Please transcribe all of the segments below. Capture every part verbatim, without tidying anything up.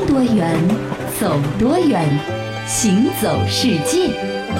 多远，走多远，行走世界。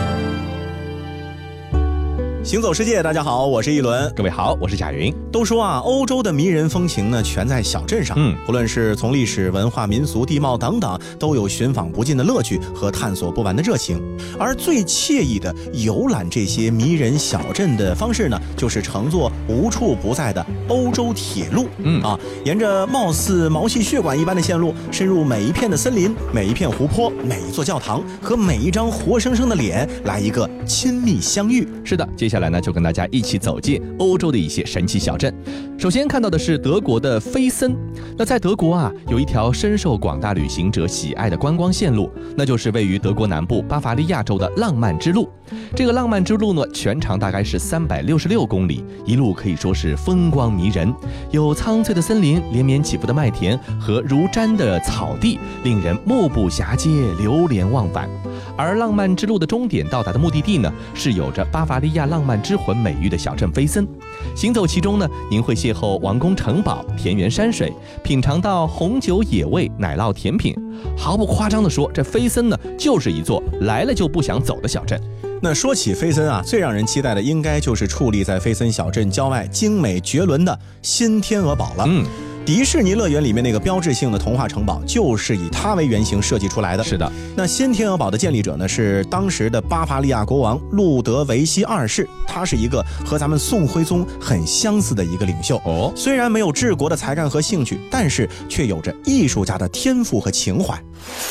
行走世界，大家好，我是一轮。 各位好，我是贾云。 都说啊，欧洲的迷人风情呢，全在小镇上。嗯，不论是从历史、文化、民俗、地貌等等，都有寻访不尽的乐趣和探索不完的热情。而最惬意的游览这些迷人小镇的方式呢，就是乘坐无处不在的欧洲铁路。嗯啊，沿着貌似毛细血管一般的线路，深入每一片的森林、每一片湖泊、每一座教堂和每一张活生生的脸，来一个亲密相遇。 是的，接下来呢，就跟大家一起走进欧洲的一些神奇小镇。首先看到的是德国的菲森。那在德国啊，有一条深受广大旅行者喜爱的观光线路，那就是位于德国南部巴伐利亚州的浪漫之路。这个浪漫之路呢，全长大概是三百六十六公里，一路可以说是风光迷人，有苍翠的森林、连绵起伏的麦田和如毡的草地，令人目不暇接，流连忘返。而浪漫之路的终点到达的目的地呢，是有着巴伐利亚浪漫之魂美誉的小镇菲森。行走其中呢，您会邂逅王宫城堡、田园山水，品尝到红酒野味、奶酪甜品。毫不夸张地说，这菲森呢，就是一座来了就不想走的小镇。 那说起菲森啊，最让人期待的应该就是矗立在菲森小镇郊外精美绝伦的新天鹅堡了。嗯，迪士尼乐园里面那个标志性的童话城堡就是以它为原型设计出来的。 是的， 那新天鹅堡的建立者呢，是当时的巴伐利亚国王路德维希二世，他是一个和咱们宋徽宗很相似的一个领袖。哦，虽然没有治国的才干和兴趣，但是却有着艺术家的天赋和情怀。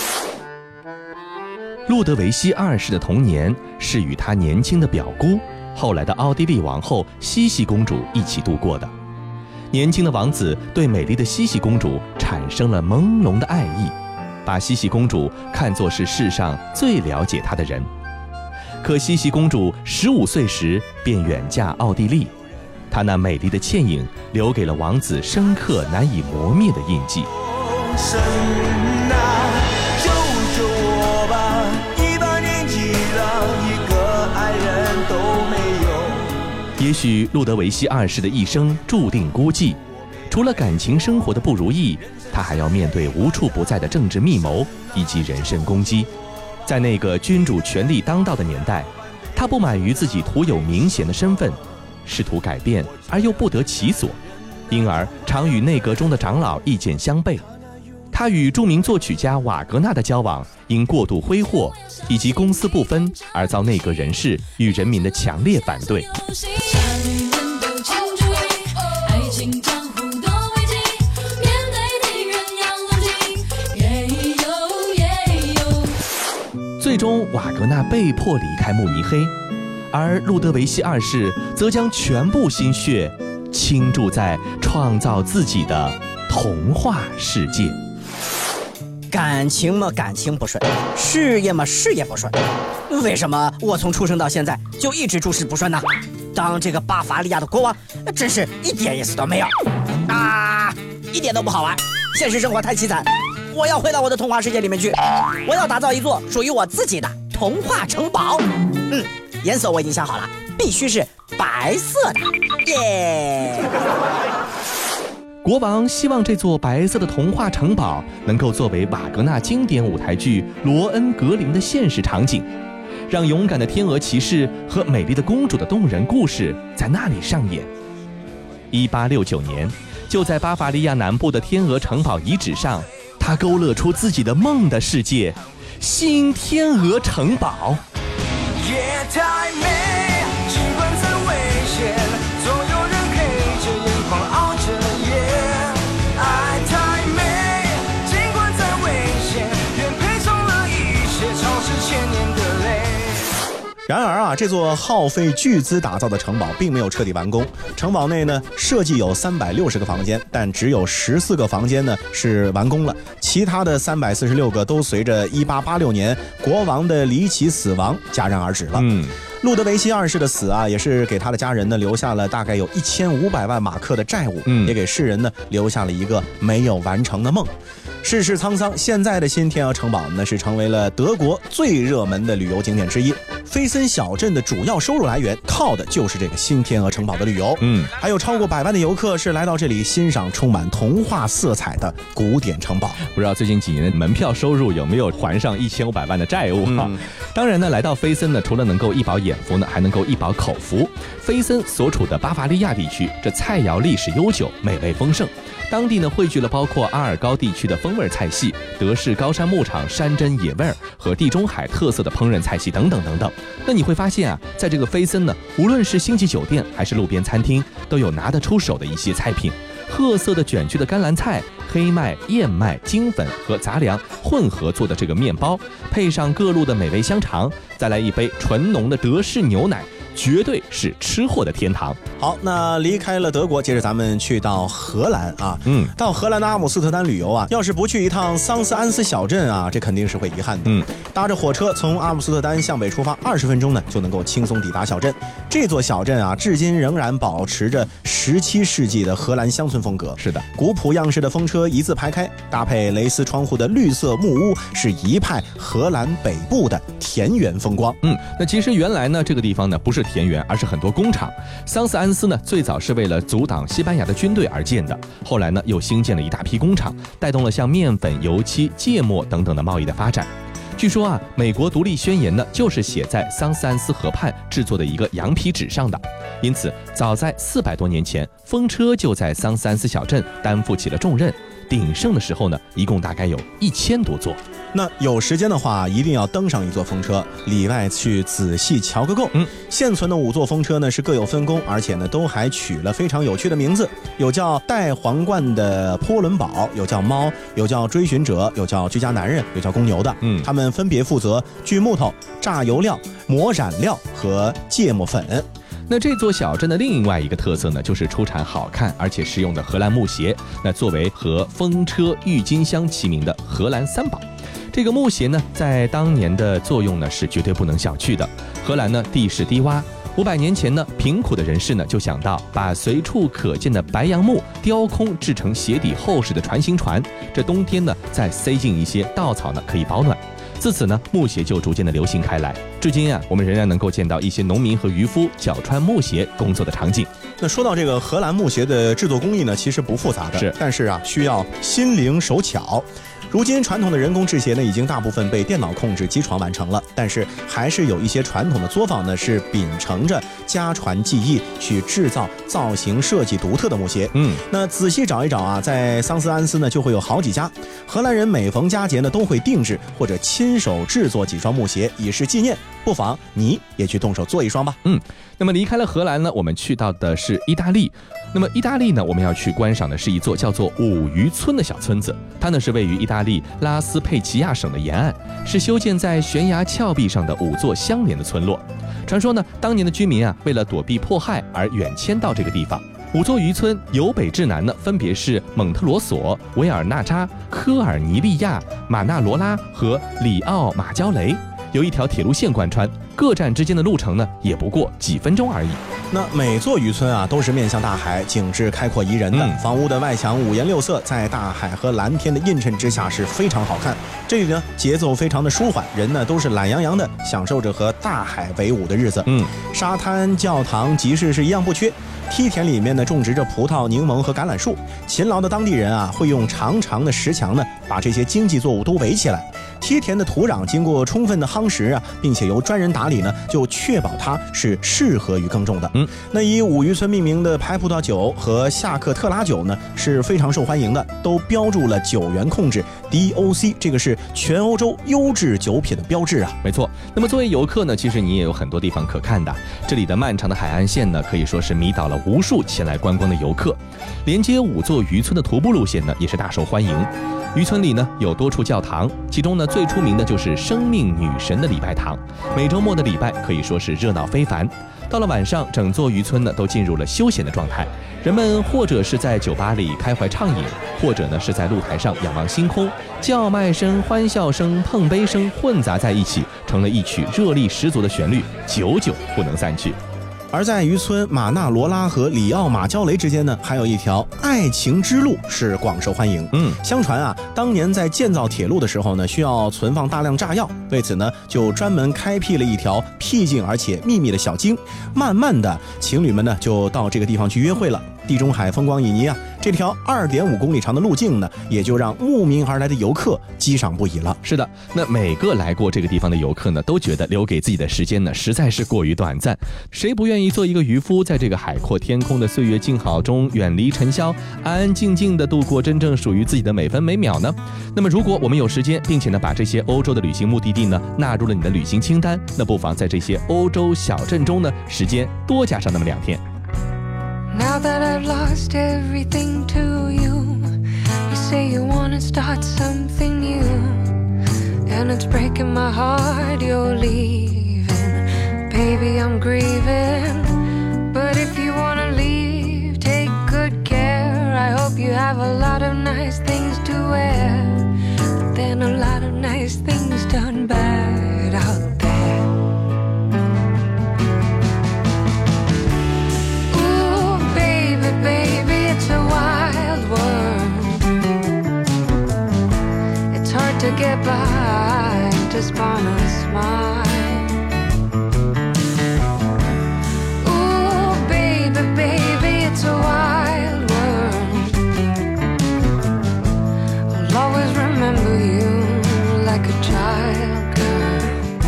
路德维希二世的童年是与他年轻的表姑，后来的奥地利王后茜茜公主一起度过的。年轻的王子对美丽的茜茜公主产生了朦胧的爱意，把茜茜公主看作是世上最了解她的人。可茜茜公主十五岁时便远嫁奥地利，她那美丽的倩影留给了王子深刻难以磨灭的印记。神啊，救救我吧，一把年纪了，一个爱人都没有。也许路德维希二世的一生注定孤寂，除了感情生活的不如意，他还要面对无处不在的政治密谋以及人身攻击。在那个君主权力当道的年代，他不满于自己徒有名衔的身份，试图改变而又不得其所，因而常与内阁中的长老意见相悖。他与著名作曲家瓦格纳的交往因过度挥霍以及公私不分而遭内阁人士与人民的强烈反对。最终瓦格纳被迫离开慕尼黑，而路德维希二世则将全部心血倾注在创造自己的童话世界。 感情嘛，感情不顺；事业嘛，事业不顺。为什么我从出生到现在就一直诸事不顺呢？当这个巴伐利亚的国王，真是一点意思都没有啊，一点都不好玩。现实生活太凄惨，我要回到我的童话世界里面去。我要打造一座属于我自己的童话城堡。嗯，颜色我已经想好了，必须是白色的。耶、yeah 国王希望这座白色的童话城堡能够作为瓦格纳经典舞台剧《罗恩格林》的现实场景，让勇敢的天鹅骑士和美丽的公主的动人故事在那里上演。一八六九年，就在巴伐利亚南部的天鹅城堡遗址上，他勾勒出自己的梦的世界——新天鹅城堡。夜太美，尽管再危险，总有人黑着眼眶熬着夜。爱太美，尽管再危险，愿赔偿了一切，超市千年的泪。 然而啊，这座耗费巨资打造的城堡并没有彻底完工。城堡内呢，设计有三百六十个房间，但只有十四个房间呢是完工了，其他的三百四十六个都随着一八八六年国王的离奇死亡戛然而止了。嗯，路德维希二世的死啊，也是给他的家人呢留下了大概有一千五百万马克的债务，嗯，也给世人呢留下了一个没有完成的梦。世事沧桑，现在的新天鹅城堡呢是成为了德国最热门的旅游景点之一。 菲森小镇的主要收入来源靠的就是这个新天鹅城堡的旅游。 嗯， 还有超过百万的游客是来到这里欣赏充满童话色彩的古典城堡。 不知道最近几年门票收入有没有还上一千五百万的债务啊？嗯、当然呢，来到菲森呢，除了能够一饱眼福呢，还能够一饱口福。菲森所处的巴伐利亚地区，这菜肴历史悠久，美味丰盛。当地呢汇聚了包括阿尔高地区的风味菜系、德式高山牧场山珍野味儿和地中海特色的烹饪菜系等等等等。那你会发现啊，在这个菲森呢，无论是星级酒店还是路边餐厅，都有拿得出手的一些菜品。褐色的卷曲的甘蓝菜、黑麦、燕麦、精粉和杂粮混合做的这个面包，配上各路的美味香肠，再来一杯纯浓的德式牛奶，绝对是吃货的天堂。 好，那离开了德国，接着咱们去到荷兰啊。嗯，到荷兰的阿姆斯特丹旅游啊，要是不去一趟桑斯安斯小镇啊，这肯定是会遗憾的。嗯，搭着火车从阿姆斯特丹向北出发，二十分钟呢就能够轻松抵达小镇。这座小镇啊，至今仍然保持着十七世纪的荷兰乡村风格。 是的， 古朴样式的风车一字排开，搭配蕾丝窗户的绿色木屋，是一派荷兰北部的田园风光。 嗯，那其实原来呢，这个地方呢不是田园，而是很多工厂。桑斯安斯呢，最早是为了阻挡西班牙的军队而建的，后来呢，又兴建了一大批工厂，带动了像面粉、油漆、芥末等等的贸易的发展。据说啊，美国独立宣言呢，就是写在桑斯安斯河畔制作的一个羊皮纸上的。因此，早在四百多年前，风车就在桑斯安斯小镇担负起了重任。鼎盛的时候呢，一共大概有一千多座。 那有时间的话，一定要登上一座风车，里外去仔细瞧个够。嗯，现存的五座风车呢是各有分工，而且呢都还取了非常有趣的名字，有叫戴皇冠的波伦堡，有叫猫，有叫追寻者，有叫居家男人，有叫公牛的。嗯，他们分别负责锯木头、榨油料、磨染料和芥末粉。 那这座小镇的另外一个特色呢，就是出产好看而且实用的荷兰木鞋。那作为和风车、郁金香齐名的荷兰三宝，这个木鞋呢，在当年的作用呢是绝对不能小觑的。荷兰呢地势低洼，五百年前呢，贫苦的人士呢就想到把随处可见的白杨木雕空制成鞋底厚实的船形船，这冬天呢再塞进一些稻草呢可以保暖。自此呢，木鞋就逐渐的流行开来。至今啊，我们仍然能够见到一些农民和渔夫脚穿木鞋工作的场景。 那说到这个荷兰木鞋的制作工艺呢，其实不复杂的， 是， 但是啊，需要心灵手巧。如今传统的人工制鞋呢，已经大部分被电脑控制机床完成了，但是还是有一些传统的作坊呢，是秉承着家传技艺去制造造型设计独特的木鞋。嗯，那仔细找一找啊，在桑斯安斯呢，就会有好几家荷兰人每逢佳节呢，都会定制或者亲手制作几双木鞋以示纪念。不妨你也去动手做一双吧。 嗯，那么离开了荷兰呢，我们去到的是意大利。那么意大利呢，我们要去观赏的是一座叫做五渔村的小村子，它呢是位于意大利拉斯佩齐亚省的沿岸，是修建在悬崖峭壁上的五座相连的村落。传说呢，当年的居民啊，为了躲避迫害而远迁到这个地方。五座渔村由北至南呢，分别是蒙特罗索、维尔纳扎、科尔尼利亚、马纳罗拉和里奥马焦雷。有一条铁路线贯穿，各站之间的路程呢也不过几分钟而已。 那每座渔村啊都是面向大海，景致开阔宜人的，嗯、房屋的外墙五颜六色，在大海和蓝天的映衬之下是非常好看。这里呢节奏非常的舒缓，人呢都是懒洋洋的享受着和大海为伍的日子。嗯，沙滩、教堂、集市是一样不缺。梯田里面呢种植着葡萄、柠檬和橄榄树，勤劳的当地人啊会用长长的石墙呢把这些经济作物都围起来。梯田的土壤经过充分的夯实啊，并且由专人打理呢，就确保它是适合于耕种的。嗯，那以五渔村命名的白葡萄酒和夏克特拉酒呢是非常受欢迎的，都标注了酒源控制 D O C， 这个是全欧洲优质酒品的标志啊。 没错。那么作为游客呢，其实你也有很多地方可看的。这里的漫长的海岸线呢，可以说是迷倒了无数前来观光的游客。连接五座渔村的徒步路线呢，也是大受欢迎。渔村里呢有多处教堂，其中呢最出名的就是生命女神的礼拜堂。每周末的礼拜可以说是热闹非凡。到了晚上，整座渔村呢都进入了休闲的状态，人们或者是在酒吧里开怀畅饮，或者呢是在露台上仰望星空，叫卖声、欢笑声、碰杯声混杂在一起，成了一曲热力十足的旋律，久久不能散去。 而在渔村马纳罗拉和里奥马焦雷之间呢，还有一条爱情之路是广受欢迎。 嗯， 相传啊，当年在建造铁路的时候呢，需要存放大量炸药，为此呢，就专门开辟了一条僻静而且秘密的小径。慢慢的，情侣们呢就到这个地方去约会了。地中海风光旖旎啊，这条二点五公里长的路径呢，也就让慕名而来的游客激赏不已了。 是的，那每个来过这个地方的游客呢，都觉得留给自己的时间呢，实在是过于短暂。谁不愿意做一个渔夫，在这个海阔天空的岁月静好中，远离尘嚣，安安静静的度过真正属于自己的每分每秒呢？那么，如果我们有时间，并且呢，把这些欧洲的旅行目的地呢纳入了你的旅行清单，那不妨在这些欧洲小镇中呢，时间多加上那么两天。 Now that I've lost everything to you, you say you wanna start something new, and it's breaking my heart you're leaving. Baby, I'm grieving, but if you wanna leave, take good care. I hope you have a lot of nice things to wear, but then a lot of nice things done bad out there. Baby, it's a wild world. It's hard to get by just upon a smile. Ooh, baby, baby, it's a wild world. I'll always remember you like a child girl.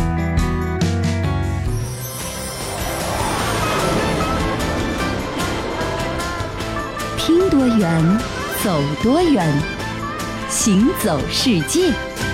听多远，走多远，行走世界。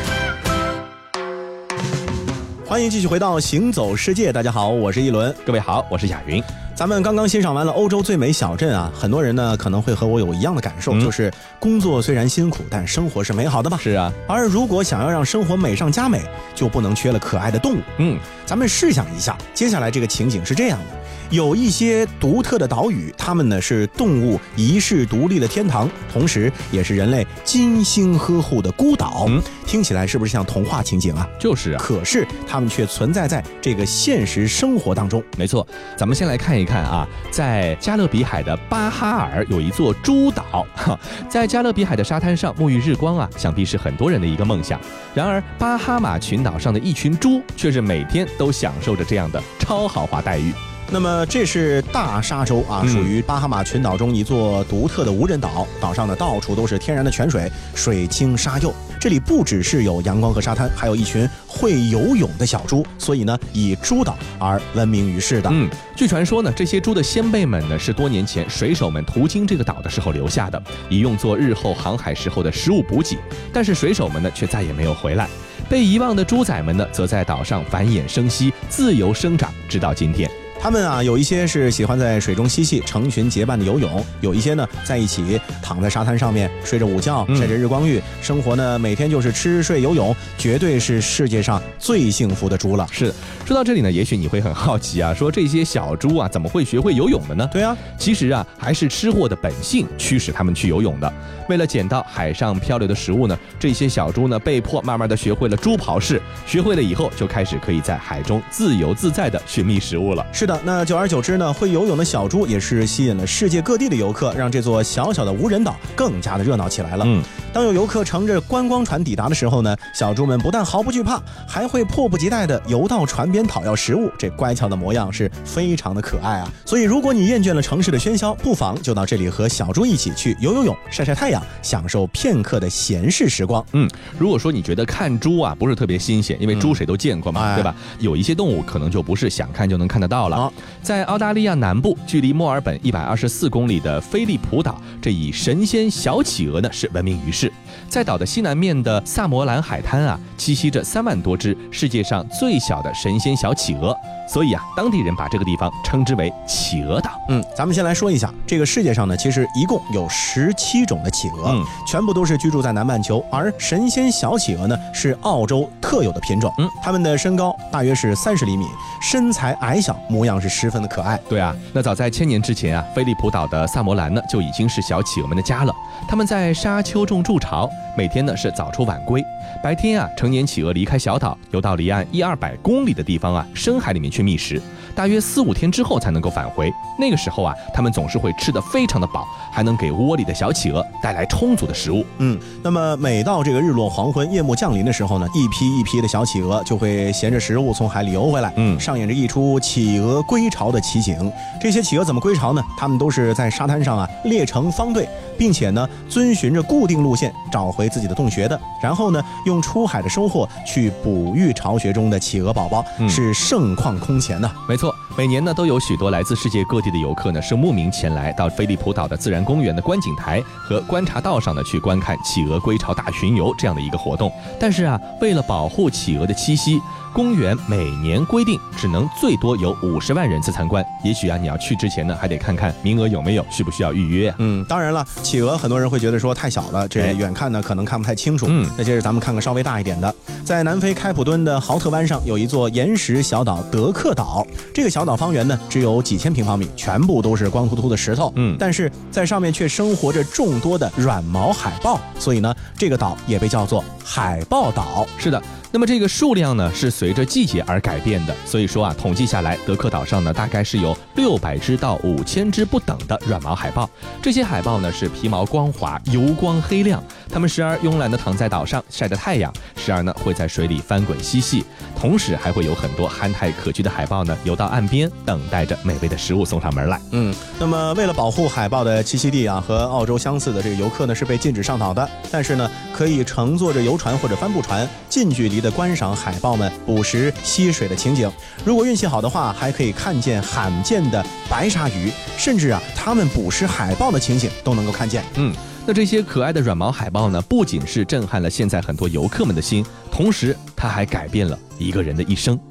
欢迎继续回到行走世界，大家好，我是一轮。 各位好，我是亚云。 咱们刚刚欣赏完了欧洲最美小镇啊，很多人呢可能会和我有一样的感受，嗯、就是工作虽然辛苦，但生活是美好的吧？ 是啊。 而如果想要让生活美上加美，就不能缺了可爱的动物。 嗯， 咱们试想一下，接下来这个情景是这样的。有一些独特的岛屿，它们呢是动物遗世独立的天堂，同时也是人类精心呵护的孤岛。嗯，听起来是不是像童话情景啊？ 就是啊。 可是它们却存在在这个现实生活当中。 没错，咱们先来看一看啊，在加勒比海的巴哈尔有一座猪岛。在加勒比海的沙滩上沐浴日光啊，想必是很多人的一个梦想。然而，巴哈马群岛上的一群猪却是每天都享受着这样的超豪华待遇。 那么这是大沙洲啊，属于巴哈马群岛中一座独特的无人岛。岛上呢到处都是天然的泉水，水清沙幼。这里不只是有阳光和沙滩，还有一群会游泳的小猪，所以呢以猪岛而闻名于世的。 嗯，据传说呢，这些猪的先辈们呢是多年前水手们途经这个岛的时候留下的，以用作日后航海时候的食物补给。但是水手们呢却再也没有回来，被遗忘的猪仔们呢则在岛上繁衍生息，自由生长，直到今天。 他们啊，有一些是喜欢在水中嬉戏，成群结伴的游泳；有一些呢，在一起躺在沙滩上面睡着午觉，晒着日光浴，生活呢每天就是吃睡游泳，绝对是世界上最幸福的猪了。 是，说到这里呢，也许你会很好奇啊，说这些小猪啊怎么会学会游泳的呢？ 对啊， 其实啊，还是吃货的本性驱使他们去游泳的。为了捡到海上漂流的食物呢，这些小猪呢被迫慢慢的学会了猪刨式，学会了以后就开始可以在海中自由自在的寻觅食物了。 是的，那久而久之呢，会游泳的小猪也是吸引了世界各地的游客，让这座小小的无人岛更加的热闹起来了。嗯，当有游客乘着观光船抵达的时候呢，小猪们不但毫不惧怕，还会迫不及待的游到船边讨要食物，这乖巧的模样是非常的可爱啊。所以如果你厌倦了城市的喧嚣，不妨就到这里和小猪一起去游游泳，晒晒太阳，享受片刻的闲适时光。 嗯，如果说你觉得看猪啊不是特别新鲜，因为猪谁都见过嘛，嗯哎、对吧？有一些动物可能就不是想看就能看得到了。哦、在澳大利亚南部，距离墨尔本一百二十四公里的菲利普岛，这以神仙小企鹅呢是闻名于世。在岛的西南面的萨摩兰海滩啊，栖息着三万多只世界上最小的神仙小企鹅，所以啊，当地人把这个地方称之为企鹅岛。 嗯，咱们先来说一下，这个世界上呢，其实一共有十七种的企鹅，嗯、全部都是居住在南半球，而神仙小企鹅呢是澳洲特有的品种。嗯，它们的身高大约是三十厘米，身材矮小，模样是十分的可爱。 对啊，那早在千年之前啊，菲利普岛的萨摩兰呢就已经是小企鹅们的家了。 他们在沙丘中筑巢，每天呢是早出晚归。白天啊，成年企鹅离开小岛，游到离岸一二百公里的地方啊，深海里面去觅食，大约四五天之后才能够返回。那个时候啊，他们总是会吃得非常的饱，还能给窝里的小企鹅带来充足的食物。 嗯，那么每到这个日落黄昏、夜幕降临的时候呢，一批一批的小企鹅就会衔着食物从海里游回来，嗯，上演着一出企鹅归巢的奇景。这些企鹅怎么归巢呢？他们都是在沙滩上啊列成方队，并且呢遵循着固定路线找回自己的洞穴的，然后呢用出海的收获去哺育巢穴中的企鹅宝宝，嗯、是盛况空前呢、啊。 没错，每年呢都有许多来自世界各地的游客呢是慕名前来到菲利普岛的自然公园的观景台和观察道上呢去观看企鹅归巢大巡游这样的一个活动。但是啊，为了保护企鹅的栖息，公园每年规定只能最多有五十万人次参观。也许啊，你要去之前呢，还得看看名额有没有，需不需要预约。 嗯，当然了，企鹅很多人会觉得说太小了，这远看呢可能看不太清楚。嗯，那接着咱们看看稍微大一点的，在南非开普敦的豪特湾上有一座岩石小岛德克岛。这个小岛方圆呢只有几千平方米，全部都是光秃秃的石头。嗯，但是在上面却生活着众多的软毛海豹，所以呢，这个岛也被叫做海豹岛。 是的。那么这个数量呢是随着季节而改变的，所以说啊，统计下来，德克岛上呢大概是有六百只到五千只不等的软毛海豹。这些海豹呢是皮毛光滑、油光黑亮，它们时而慵懒地躺在岛上晒着太阳，时而呢会在水里翻滚嬉戏，同时还会有很多憨态可掬的海豹呢游到岸边，等待着美味的食物送上门来。 嗯，那么为了保护海豹的栖息地啊，和澳洲相似的这个游客呢是被禁止上岛的，但是呢可以乘坐着游船或者帆布船近距离的观赏海豹们捕食吸水的情景。如果运气好的话，还可以看见罕见的白鲨鱼，甚至啊它们捕食海豹的情景都能够看见。 嗯，那这些可爱的软毛海豹呢，不仅是震撼了现在很多游客们的心，同时它还改变了一个人的一生。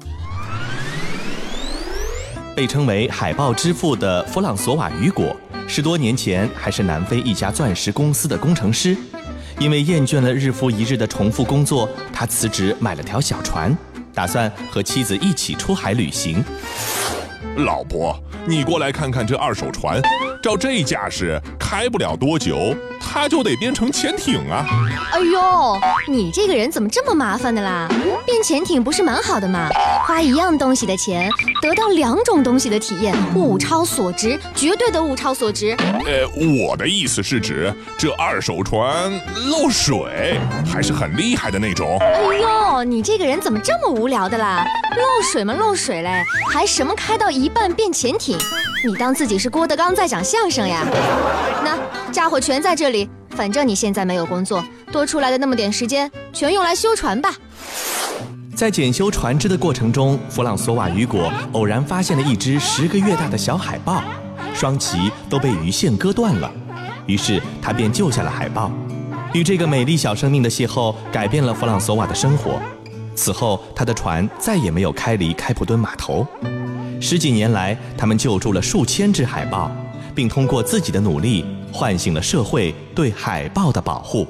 被称为海豹之父的弗朗索瓦·雨果，十多年前还是南非一家钻石公司的工程师。因为厌倦了日复一日的重复工作，他辞职买了条小船，打算和妻子一起出海旅行。 老婆，你过来看看这二手船，照这架势，开不了多久，它就得变成潜艇啊！ 哎呦，你这个人怎么这么麻烦的啦？变潜艇不是蛮好的吗？花一样东西的钱，得到两种东西的体验，物超所值，绝对的物超所值。 呃，我的意思是指这二手船漏水，还是很厉害的那种。 哎呦，你这个人怎么这么无聊的啦？漏水嘛漏水嘞，还什么开到一半变潜艇？你当自己是郭德纲在讲相声呀？那家伙全在这里，反正你现在没有工作，多出来的那么点时间全用来修船吧。 在检修船只的过程中，弗朗索瓦·雨果偶然发现了一只十个月大的小海豹，双鳍都被鱼线割断了，于是他便救下了海豹。与这个美丽小生命的邂逅改变了弗朗索瓦的生活，此后他的船再也没有开离开普敦码头。十几年来，他们救助了数千只海豹，并通过自己的努力唤醒了社会对海豹的保护。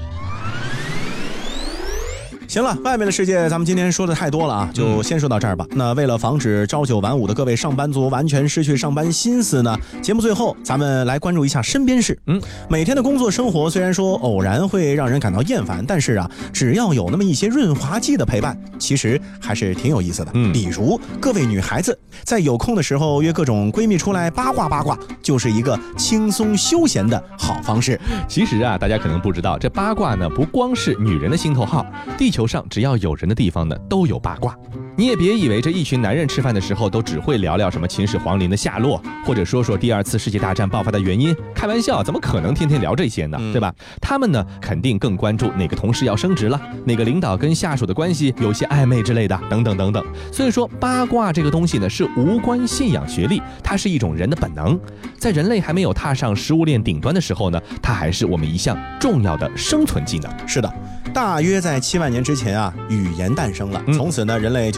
行了，外面的世界咱们今天说的太多了啊，就先说到这儿吧。那为了防止朝九晚五的各位上班族完全失去上班心思呢，节目最后咱们来关注一下身边事。嗯，每天的工作生活虽然说偶然会让人感到厌烦，但是啊，只要有那么一些润滑剂的陪伴，其实还是挺有意思的。嗯，比如各位女孩子在有空的时候约各种闺蜜出来八卦八卦，就是一个轻松休闲的好方式。 其实啊，大家可能不知道，这八卦呢不光是女人的心头好，地球上只要有人的地方呢都有八卦。你也别以为这一群男人吃饭的时候都只会聊聊什么秦始皇陵的下落，或者说说第二次世界大战爆发的原因，开玩笑，怎么可能天天聊这些呢？对吧？他们呢肯定更关注哪个同事要升职了，哪个领导跟下属的关系有些暧昧之类的，等等等等。所以说八卦这个东西呢是无关信仰学历，它是一种人的本能。在人类还没有踏上食物链顶端的时候呢，它还是我们一项重要的生存技能。 是的，大约在七万年之前啊，语言诞生了，从此呢，人类就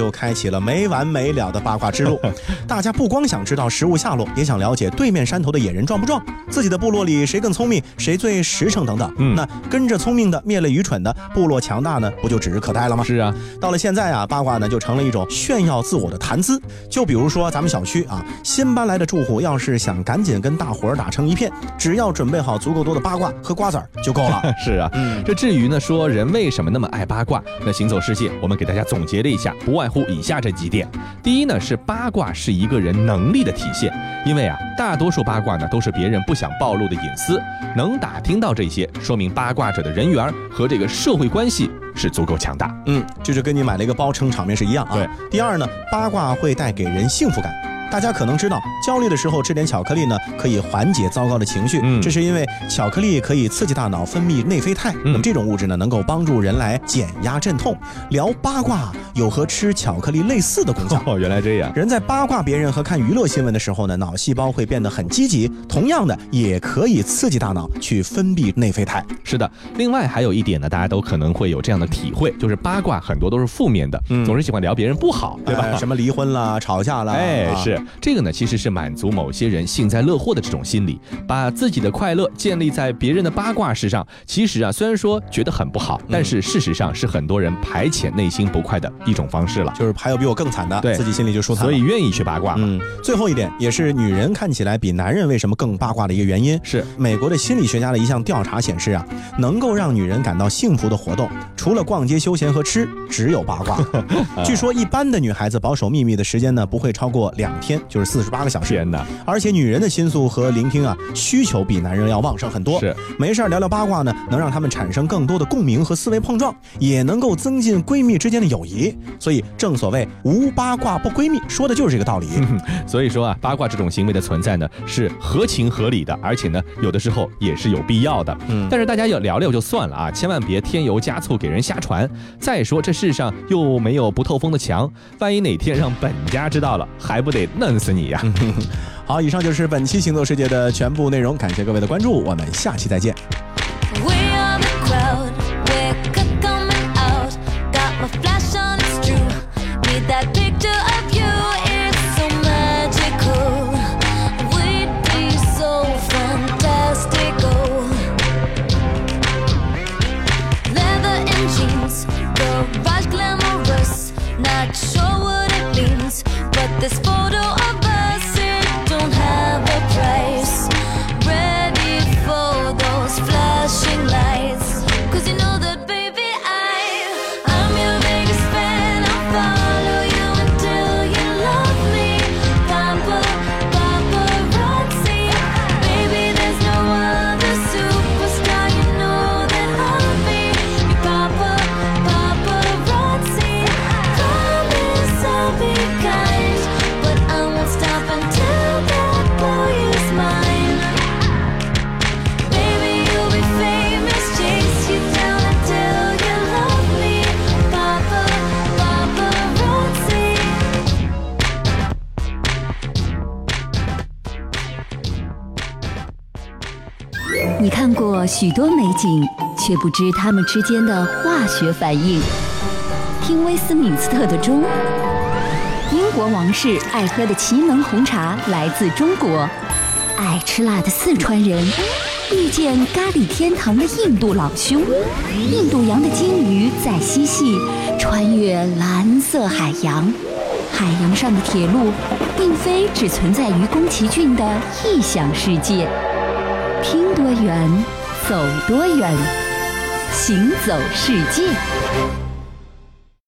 就开启了没完没了的八卦之路。大家不光想知道食物下落，也想了解对面山头的野人壮不壮，自己的部落里谁更聪明，谁最实诚等等。嗯，那跟着聪明的灭了愚蠢的，部落强大呢，不就指日可待了吗？ 是啊， 到了现在啊，八卦呢就成了一种炫耀自我的谈资。就比如说咱们小区啊，新搬来的住户要是想赶紧跟大伙儿打成一片，只要准备好足够多的八卦和瓜子儿就够了。 是啊，嗯，这至于呢说人为什么那么爱八卦，那行走世界我们给大家总结了一下，不外乎以下这几点。第一呢是八卦是一个人能力的体现，因为啊大多数八卦呢都是别人不想暴露的隐私，能打听到这些，说明八卦者的人缘和这个社会关系是足够强大。 嗯，这就跟你买了一个包撑场面是一样啊。 对。 第二呢，八卦会带给人幸福感。大家可能知道，焦虑的时候吃点巧克力呢，可以缓解糟糕的情绪。嗯，这是因为巧克力可以刺激大脑分泌内啡肽，嗯、那么这种物质呢，能够帮助人来减压镇痛。聊八卦有和吃巧克力类似的功效。 哦，原来这样。 人在八卦别人和看娱乐新闻的时候呢，脑细胞会变得很积极，同样的也可以刺激大脑去分泌内啡肽。 是的，另外还有一点呢，大家都可能会有这样的体会，就是八卦很多都是负面的，嗯、总是喜欢聊别人不好，对吧？ 哎、什么离婚啦、吵架啦， 哎，啊、是。这个呢，其实是满足某些人幸灾乐祸的这种心理，把自己的快乐建立在别人的八卦事上。其实啊，虽然说觉得很不好，但是事实上是很多人排遣内心不快的一种方式了。 就是还有比我更惨的， 对， 自己心里就舒坦了， 所以愿意去八卦。 嗯，最后一点也是女人看起来比男人为什么更八卦的一个原因， 是美国的心理学家的一项调查显示啊，能够让女人感到幸福的活动，除了逛街、休闲和吃，只有八卦。据说一般的女孩子保守秘密的时间呢，不会超过两天，就是四十八个小时。 天哪！ 而且女人的心诉和聆听啊，需求比男人要旺盛很多。 是， 没事聊聊八卦呢，能让他们产生更多的共鸣和思维碰撞，也能够增进闺蜜之间的友谊。所以正所谓无八卦不闺蜜，说的就是这个道理。 嗯、所以说啊，八卦这种行为的存在呢，是合情合理的，而且呢，有的时候也是有必要的。嗯，但是大家要聊聊就算了啊，千万别添油加醋给人瞎传。再说这世上又没有不透风的墙，万一哪天让本家知道了，还不得弄死你呀、啊！ 好，以上就是本期行走世界的全部内容，感谢各位的关注，我们下期再见。 This photo of us, it don't have a price. Ready for those flashing lights. Cause you know that baby I, I'm your biggest fan. I'll follow you until you love me. Papa, paparazzi. Baby there's no other superstar. You know that I'll be your papa, paparazzi. Promise I'll be kind. Stop until that boy is mine. Baby, you'll be famous. Chase you down until you love me. Papa, paparazzi. 你看过许多美景，却不知它们之间的化学反应。听威斯敏斯特的钟。英国王室爱喝的奇能红茶来自中国，爱吃辣的四川人遇见咖喱天堂的印度老兄，印度洋的鲸鱼在嬉戏，穿越蓝色海洋。海洋上的铁路并非只存在于宫崎骏的异想世界。听多远，走多远，行走世界。